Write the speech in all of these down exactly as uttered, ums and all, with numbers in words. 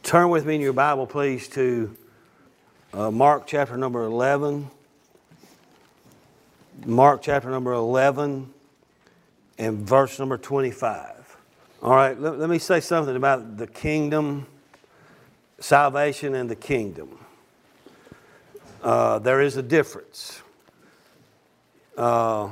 Turn with me in your Bible, please, to uh, Mark chapter number eleven. Mark chapter number eleven and verse number twenty-five. All right, let, let me say something about the kingdom, salvation and the kingdom. Uh, there is a difference. Uh,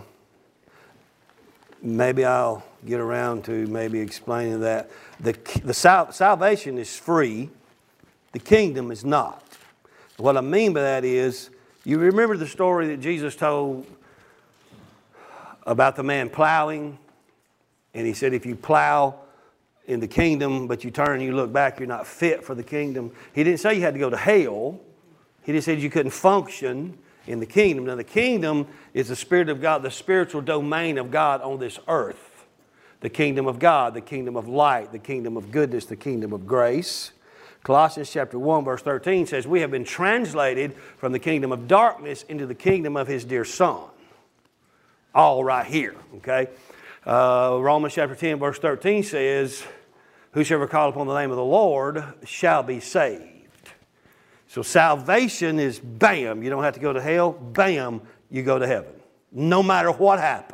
maybe I'll get around to maybe explaining that. The, the sal- salvation is free. The kingdom is not. What I mean by that is, you remember the story that Jesus told about the man plowing? And he said, if you plow in the kingdom, but you turn and you look back, you're not fit for the kingdom. He didn't say you had to go to hell. He just said you couldn't function in the kingdom. Now, the kingdom is the Spirit of God, the spiritual domain of God on this earth. The kingdom of God, the kingdom of light, the kingdom of goodness, the kingdom of grace. Colossians chapter one verse thirteen says, we have been translated from the kingdom of darkness into the kingdom of His dear Son. All right here, okay? Uh, Romans chapter ten verse thirteen says, whosoever call upon the name of the Lord shall be saved. So salvation is bam, you don't have to go to hell, bam, you go to heaven. No matter what happens,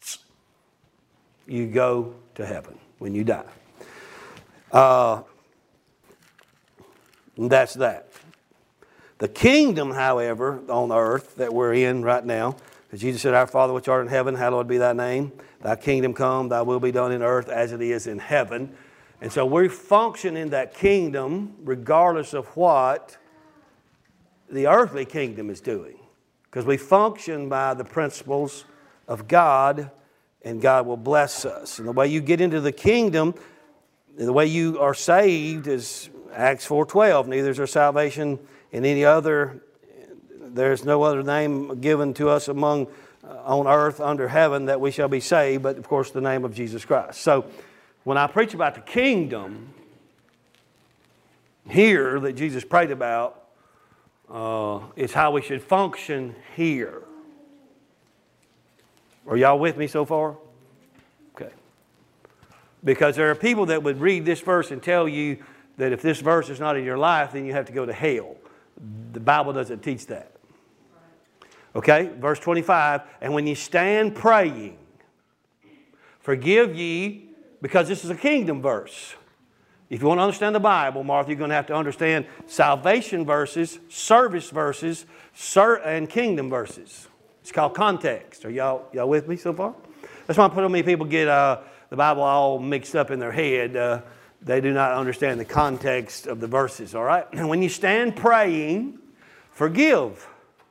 you go to heaven when you die. Uh, that's that. The kingdom, however, on earth that we're in right now, as Jesus said, our Father which art in heaven, hallowed be thy name. Thy kingdom come, thy will be done in earth as it is in heaven. And so we function in that kingdom regardless of what the earthly kingdom is doing. Because we function by the principles of God, and God will bless us. And the way you get into the kingdom, the way you are saved is Acts four twelve. Neither is there salvation in any other. There is no other name given to us among uh, on earth under heaven that we shall be saved, but of course the name of Jesus Christ. So when I preach about the kingdom here that Jesus prayed about, uh, it's how we should function here. Are y'all with me so far? Okay. Because there are people that would read this verse and tell you that if this verse is not in your life, then you have to go to hell. The Bible doesn't teach that. Okay, verse twenty-five, and when you stand praying, forgive ye, because this is a kingdom verse. If you want to understand the Bible, Martha, you're going to have to understand salvation verses, service verses, and kingdom verses. It's called context. Are y'all, y'all with me so far? That's why so many people get uh, the Bible all mixed up in their head. Uh, they do not understand the context of the verses, all right? And when you stand praying, forgive.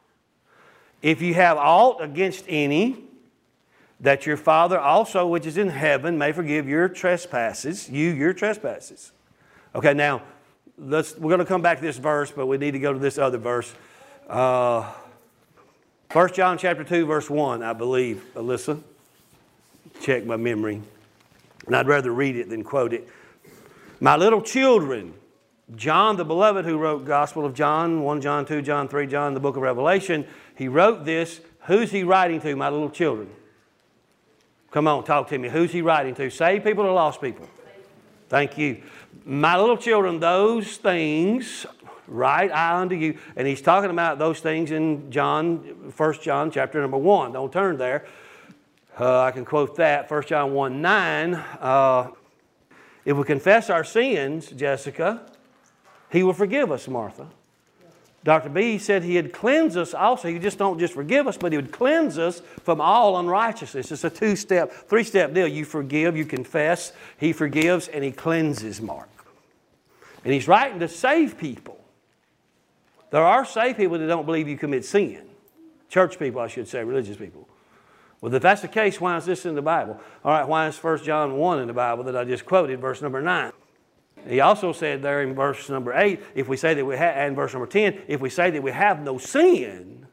If you have aught against any, that your Father also which is in heaven may forgive your trespasses, you your trespasses. Okay, now, let's, we're going to come back to this verse, but we need to go to this other verse. Uh... First John chapter two, verse one, I believe, Alyssa. Check my memory. And I'd rather read it than quote it. My little children, John the beloved who wrote Gospel of John, First John, Second John, Third John, the book of Revelation, he wrote this. Who's he writing to, my little children? Come on, talk to me. Who's he writing to? Saved people or lost people? Thank you. My little children, those things write I unto you. And he's talking about those things in John, First John chapter number one. Don't turn there. Uh, I can quote that. First John one nine. Uh, if we confess our sins, Jessica, He will forgive us, Martha. Doctor B said He would cleanse us also. He just don't just forgive us, but He would cleanse us from all unrighteousness. It's a two-step, three-step deal. You forgive, you confess, He forgives, and He cleanses, Mark. And He's writing to save people. There are saved people that don't believe you commit sin. Church people, I should say, religious people. Well, if that's the case, why is this in the Bible? All right, why is First John one in the Bible that I just quoted, verse number nine? He also said there in verse number eight, if we say that we have, and verse number ten, if we say that we have no sin,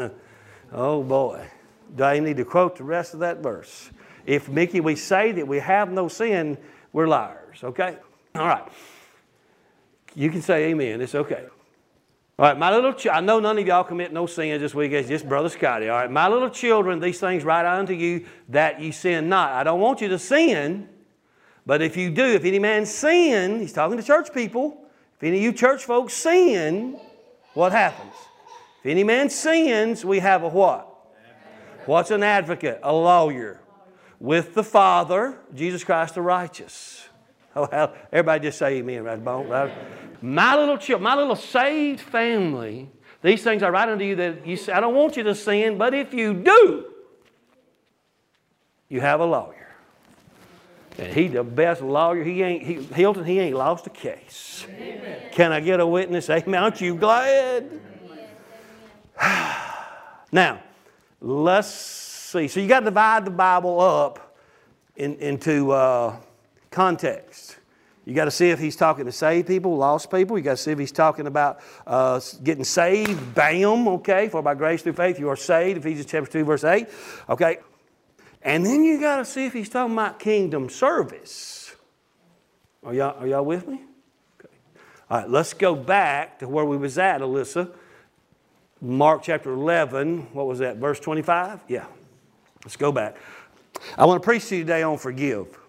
oh boy, do I need to quote the rest of that verse? If, Mickey, we say that we have no sin, we're liars, okay? All right. You can say amen, it's okay. All right, my little ch- I know none of y'all commit no sin this week. It's just Brother Scotty. All right, my little children, these things write unto you that ye sin not. I don't want you to sin, but if you do, if any man sin, he's talking to church people, If any of you church folks sin, what happens? If any man sins, we have a what? What's an advocate? A lawyer. With the Father, Jesus Christ the righteous. Oh, everybody just say amen, right? right? My little children, my little saved family, these things I write unto you that you say, I don't want you to sin, but if you do, you have a lawyer. And he's the best lawyer. He ain't, he, Hilton, he ain't lost a case. Amen. Can I get a witness? Amen. Aren't you glad? Now, let's see. So you got to divide the Bible up in, into uh, context. You got to see if he's talking to saved people, lost people. You got to see if he's talking about uh, getting saved. Bam, okay. For by grace through faith you are saved. Ephesians chapter two, verse eight. Okay. And then you got to see if he's talking about kingdom service. Are y'all, are y'all with me? Okay. All right, let's go back to where we was at, Alyssa. Mark chapter eleven, what was that, verse twenty-five? Yeah, let's go back. I want to preach to you today on forgive.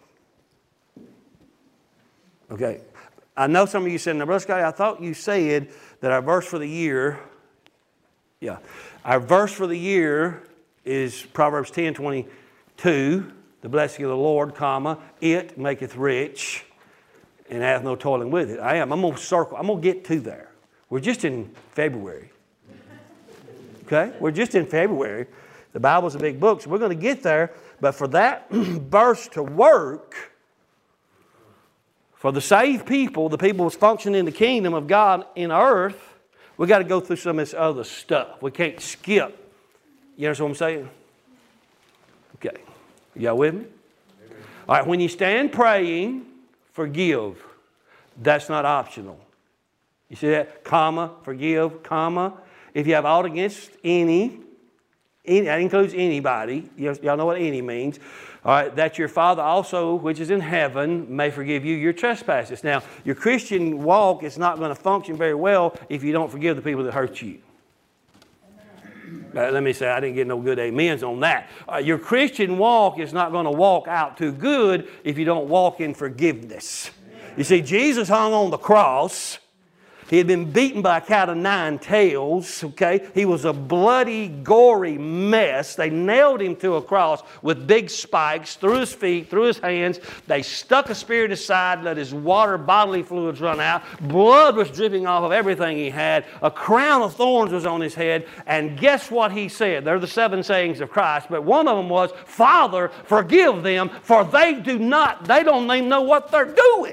Okay, I know some of you said, now, Brother Scotty, I thought you said that our verse for the year, yeah, our verse for the year is Proverbs ten twenty-two, the blessing of the Lord, comma, it maketh rich and hath no toiling with it. I am, I'm going to circle, I'm going to get to there. We're just in February. Okay, we're just in February. The Bible's a big book, so we're going to get there. But for that verse to work, for the saved people, the people who's functioning in the kingdom of God in earth, we got to go through some of this other stuff. We can't skip. You understand what I'm saying? Okay. Y'all with me? All right, when you stand praying, forgive. That's not optional. You see that? Comma, forgive, comma. If you have aught against any, any that includes anybody. Y'all know what any means. All right, that your Father also, which is in heaven, may forgive you your trespasses. Now, your Christian walk is not going to function very well if you don't forgive the people that hurt you. Uh, let me say, I didn't get no good amens on that. Uh, your Christian walk is not going to walk out too good if you don't walk in forgiveness. You see, Jesus hung on the cross. He had been beaten by a cat of nine tails, okay? He was a bloody, gory mess. They nailed him to a cross with big spikes through his feet, through his hands. They stuck a spear in his side, let his water, bodily fluids run out. Blood was dripping off of everything he had. A crown of thorns was on his head. And guess what he said? They're the seven sayings of Christ, but one of them was, Father, forgive them, for they do not, they don't even know what they're doing.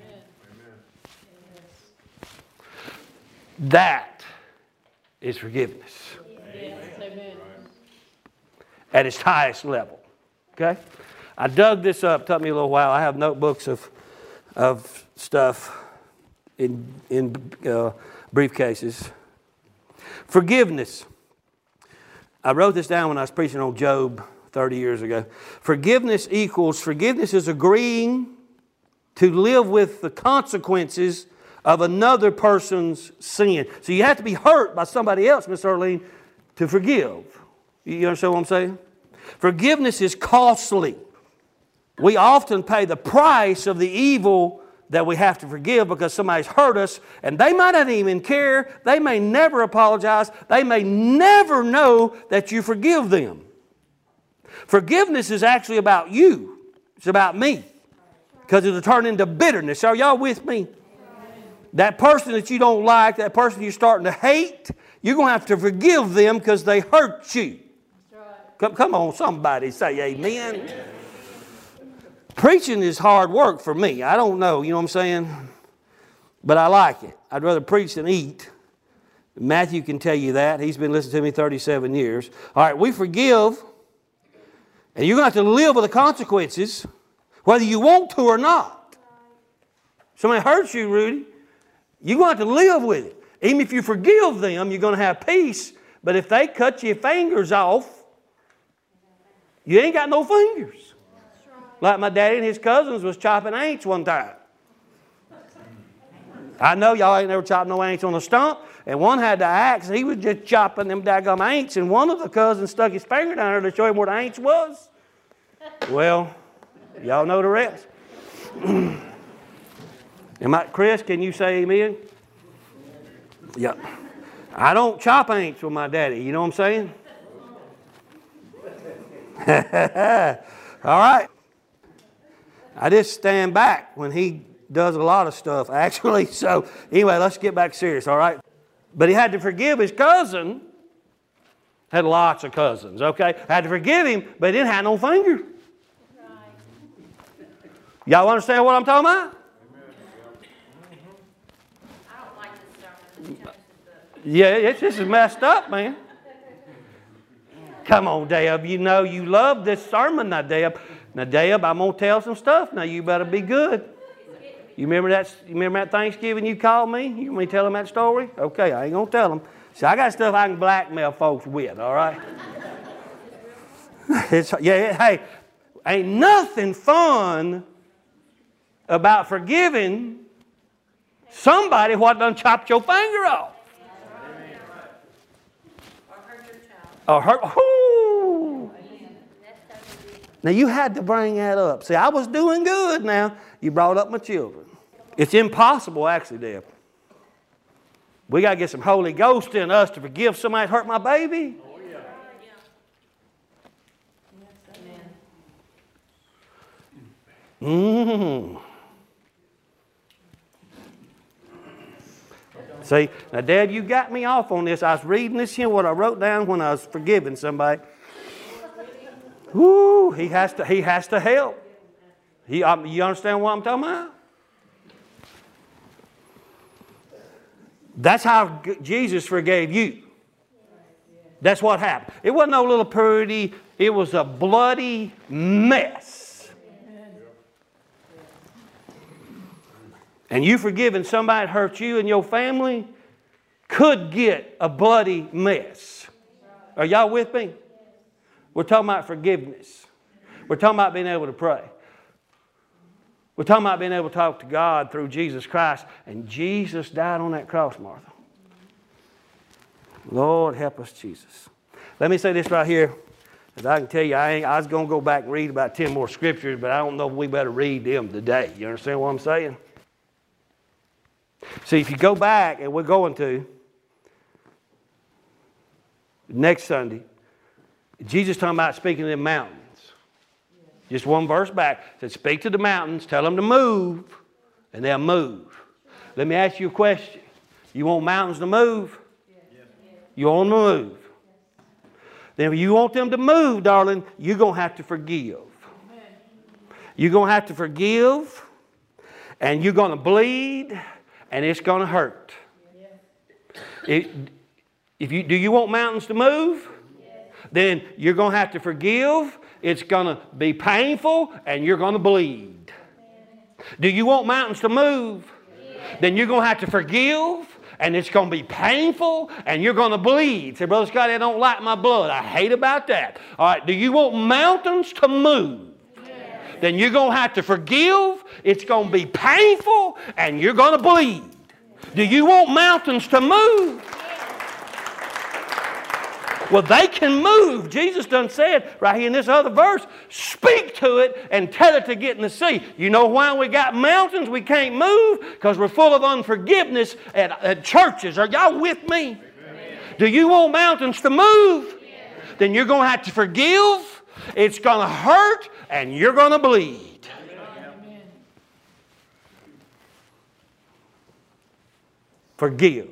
That is forgiveness. Amen. At its highest level. Okay? I dug this up. It took me a little while. I have notebooks of, of stuff in, in uh, briefcases. Forgiveness. I wrote this down when I was preaching on Job thirty years ago. Forgiveness equals, forgiveness is agreeing to live with the consequences of another person's sin. So you have to be hurt by somebody else, Miss Earlene, to forgive. You understand what I'm saying? Forgiveness is costly. We often pay the price of the evil that we have to forgive because somebody's hurt us, and they might not even care. They may never apologize. They may never know that you forgive them. Forgiveness is actually about you. It's about me. Because it'll turn into bitterness. Are y'all with me? That person that you don't like, that person you're starting to hate, you're going to have to forgive them because they hurt you. Come, come on, somebody say amen. Preaching is hard work for me. I don't know, you know what I'm saying? But I like it. I'd rather preach than eat. Matthew can tell you that. He's been listening to me thirty-seven years. All right, we forgive. And you're going to have to live with the consequences, whether you want to or not. Somebody hurts you, Rudy. You're going to have to live with it. Even if you forgive them, you're going to have peace. But if they cut your fingers off, you ain't got no fingers. Like my daddy and his cousins was chopping ants one time. I know y'all ain't never chopped no ants on a stump. And one had the axe. He was just chopping them daggum ants. And one of the cousins stuck his finger down there to show him where the ants was. Well, y'all know the rest. Am I, Chris, can you say amen? Yeah. I don't chop ants with my daddy. You know what I'm saying? All right. I just stand back when he does a lot of stuff, actually. So anyway, let's get back serious, all right? But he had to forgive his cousin. Had lots of cousins, okay? Had to forgive him, but he didn't have no finger. Y'all understand what I'm talking about? I don't like this sermon. Yeah, it's just messed up, man. Come on, Deb. You know you love this sermon now, Deb. Now, Deb, I'm going to tell some stuff. Now, you better be good. You remember that, you remember that Thanksgiving you called me? You want me to tell them that story? Okay, I ain't going to tell them. So I got stuff I can blackmail folks with, all right? It's, yeah, hey, ain't nothing fun about forgiving somebody what done chopped your finger off. Or hurt. Ooh. Now you had to bring that up. See, I was doing good now. You brought up my children. It's impossible, actually, Deb. We got to get some Holy Ghost in us to forgive somebody that hurt my baby. Oh, yeah. Mm. See, now, Dad, you got me off on this. I was reading this here, what I wrote down when I was forgiving somebody. Woo, he has to, he has to help. He, um, you understand what I'm talking about? That's how Jesus forgave you. That's what happened. It wasn't no little purity. It was a bloody mess. And you forgiving somebody that hurt you and your family could get a bloody mess. Are y'all with me? We're talking about forgiveness. We're talking about being able to pray. We're talking about being able to talk to God through Jesus Christ. And Jesus died on that cross, Martha. Lord, help us, Jesus. Let me say this right here. As I can tell you, I, ain't, I was going to go back and read about ten more scriptures, but I don't know if we better read them today. You understand what I'm saying? See, if you go back, and we're going to, next Sunday, Jesus talking about speaking to the mountains. Just one verse back. Said, speak to the mountains, tell them to move, and they'll move. Let me ask you a question. You want mountains to move? You want them to move? Then if you want them to move, darling, you're going to have to forgive. You're going to have to forgive, and you're going to bleed, and it's going to hurt. It, if you, do you want mountains to move? Then you're going to have to forgive. It's going to be painful, and you're going to bleed. Do you want mountains to move? Then you're going to have to forgive, and it's going to be painful, and you're going to bleed. Say, Brother Scott, I don't like my blood. I hate about that. All right, do you want mountains to move? Then you're going to have to forgive. It's going to be painful, and you're going to bleed. Do you want mountains to move? Well, they can move. Jesus done said right here in this other verse, speak to it and tell it to get in the sea. You know why we got mountains we can't move? Because we're full of unforgiveness at, at churches. Are y'all with me? Amen. Do you want mountains to move? Yes. Then you're going to have to forgive. It's going to hurt and you're going to bleed. Amen. Forgive.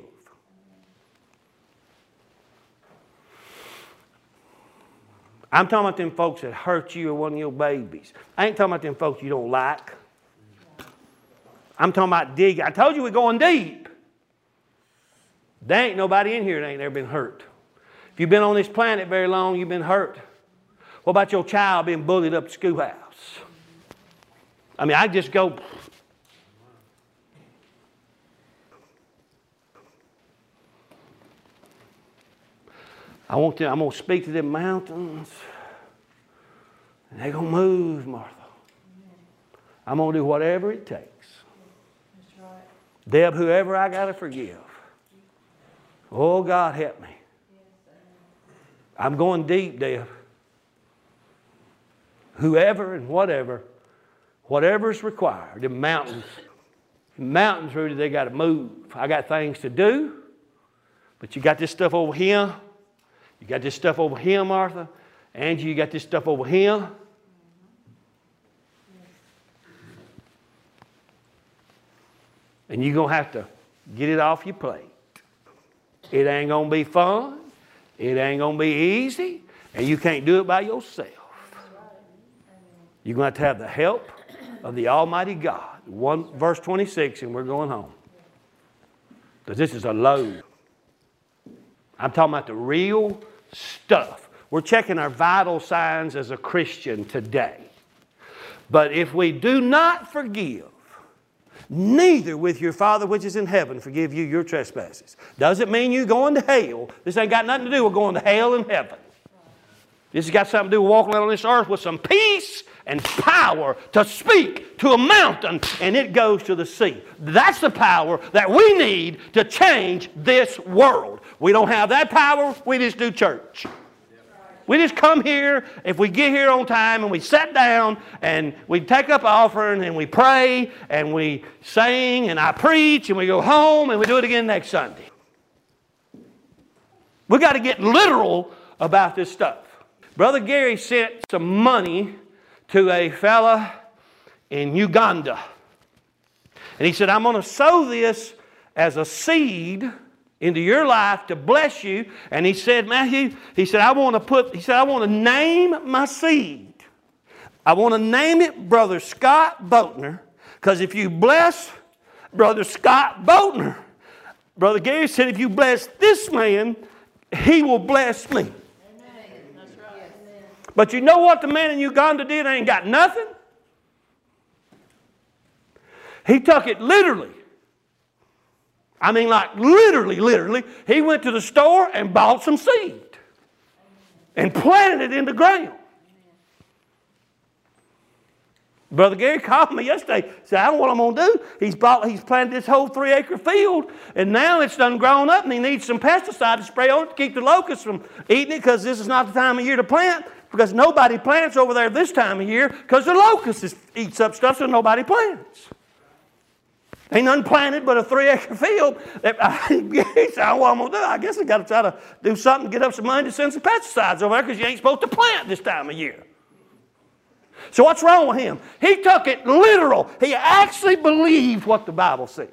I'm talking about them folks that hurt you or one of your babies. I ain't talking about them folks you don't like. I'm talking about digging. I told you we're going deep. There ain't nobody in here that ain't ever been hurt. If you've been on this planet very long, you've been hurt. What about your child being bullied up the schoolhouse? I mean, I just go... I want to, I'm going to speak to them mountains. And they're going to move, Martha. I'm going to do whatever it takes. That's right. Deb, whoever I got to forgive. Oh, God, help me. I'm going deep, Deb. Whoever and whatever, whatever's required, the mountains. Mountains, Rudy, they got to move. I got things to do, but you got this stuff over here. You got this stuff over here, Martha. Angie, you got this stuff over here. And you're going to have to get it off your plate. It ain't going to be fun. It ain't going to be easy. And you can't do it by yourself. You're going to have to have the help of the Almighty God. One, verse twenty-six, and we're going home. Because this is a load. I'm talking about the real stuff. We're checking our vital signs as a Christian today. But if we do not forgive, neither with your Father which is in heaven forgive you your trespasses. Doesn't mean you're going to hell. This ain't got nothing to do with going to hell and heaven. This has got something to do with walking on this earth with some peace and power to speak to a mountain and it goes to the sea. That's the power that we need to change this world. We don't have that power. We just do church. We just come here, if we get here on time and we sit down and we take up an offering and we pray and we sing and I preach and we go home and we do it again next Sunday. We've got to get literal about this stuff. Brother Gary sent some money to a fella in Uganda. And he said, I'm going to sow this as a seed into your life to bless you. And he said, Matthew, he said, I want to put, he said, I want to name my seed. I want to name it Brother Scott Boatner. Because if you bless Brother Scott Boatner, Brother Gary said, if you bless this man, he will bless me. But you know what the man in Uganda did? Ain't got nothing. He took it literally. I mean, like literally, literally. He went to the store and bought some seed and planted it in the ground. Brother Gary called me yesterday. Said, I don't know what I'm going to do. He's bought, he's planted this whole three acre field, and now it's done grown up, and he needs some pesticide to spray on it to keep the locusts from eating it, because this is not the time of year to plant. Because nobody plants over there this time of year because the locust eats up stuff, so nobody plants. Ain't nothing planted but a three acre field. He said, I don't know what I'm going to do. I guess I got to try to do something, get up some money to send some pesticides over there because you ain't supposed to plant this time of year. So what's wrong with him? He took it literal. He actually believed what the Bible said.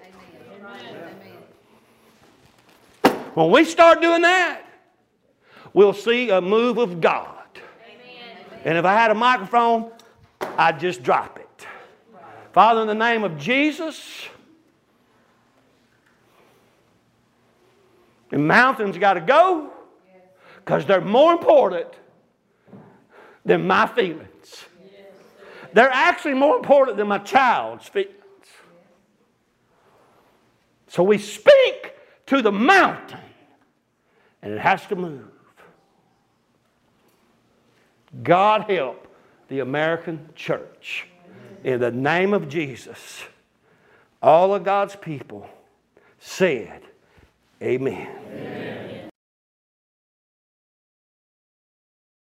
Amen. When we start doing that, we'll see a move of God. And if I had a microphone, I'd just drop it. Father, in the name of Jesus, the mountains got to go because they're more important than my feelings. They're actually more important than my child's feelings. So we speak to the mountain, and it has to move. God help the American church. In the name of Jesus, all of God's people said, amen. Amen.